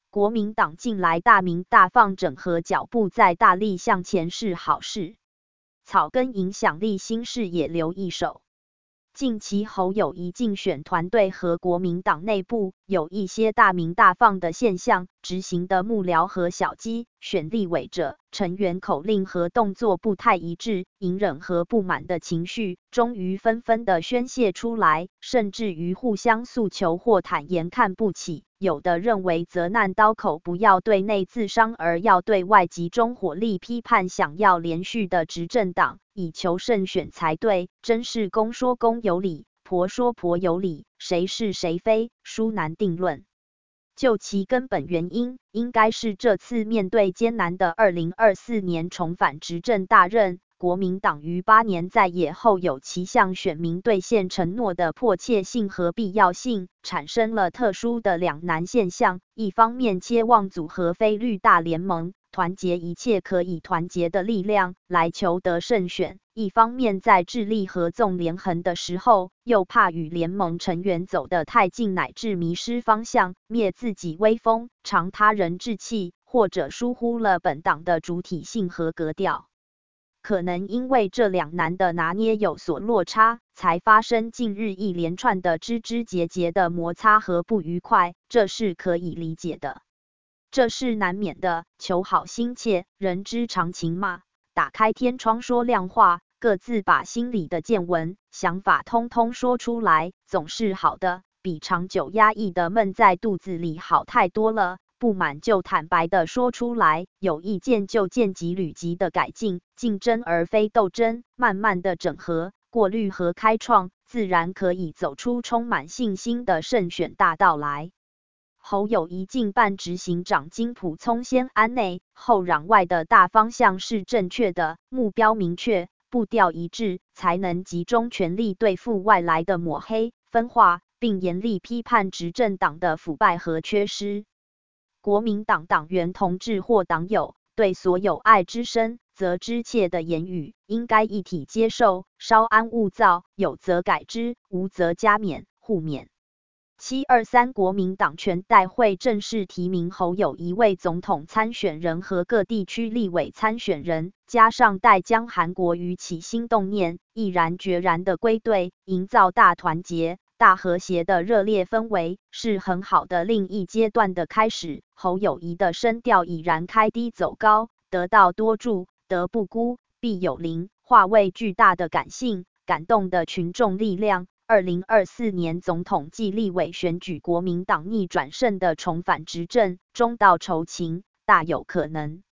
国民党近来大鸣大放整合脚步在大力向前是好事，草根影响力新事也留一手。近期侯友宜竞选团队和国民党内部有一些大鸣大放的现象，执行的幕僚和小鸡选立委者成员口令和动作不太一致，隐忍和不满的情绪终于纷纷的宣泄出来，甚至于互相诉求或坦言看不起。有的认为责难刀口不要对内自伤，而要对外集中火力批判想要连续的执政党，以求胜选才对。真是公说公有理，婆说婆有理，谁是谁非，殊难定论。就其根本原因，应该是这次面对艰难的2024年重返执政大任，国民党于8年在野后有其向选民兑现承诺的迫切性和必要性，产生了特殊的两难现象。一方面切望组合非绿大联盟，团结一切可以团结的力量来求得胜选；一方面在致力合纵连横的时候，又怕与联盟成员走得太近，乃至迷失方向，灭自己威风，长他人志气，或者疏忽了本党的主体性和格调。可能因为这两难的拿捏有所落差，才发生近日一连串的枝枝节节的摩擦和不愉快，这是可以理解的。这是难免的，求好心切，人之常情嘛。打开天窗说亮话，各自把心里的见闻、想法通通说出来，总是好的，比长久压抑的闷在肚子里好太多了。不满就坦白的说出来，有意见就见机履机的改进，竞争而非斗争，慢慢的整合、过滤和开创，自然可以走出充满信心的胜选大道来。侯友宜近办执行长金溥聪先安内后攘外的大方向是正确的，目标明确，步调一致，才能集中全力对付外来的抹黑、分化，并严厉批判执政党的腐败和缺失。国民党党员同志或党友对所有爱之深、责之切的言语，应该一体接受，稍安勿躁，有则改之，无则加勉、互勉。723国民党全代会正式提名侯友宜为总统参选人和各地区立委参选人，加上待将韩国瑜起心动念，毅然决然的归队，营造大团结、大和谐的热烈氛围，是很好的另一阶段的开始。侯友宜的声调已然开低走高，得道多助，德不孤，必有邻，化为巨大的感性、感动的群众力量。2024年总统暨立委选举，国民党逆转胜的重返执政，中道酬勤，大有可能。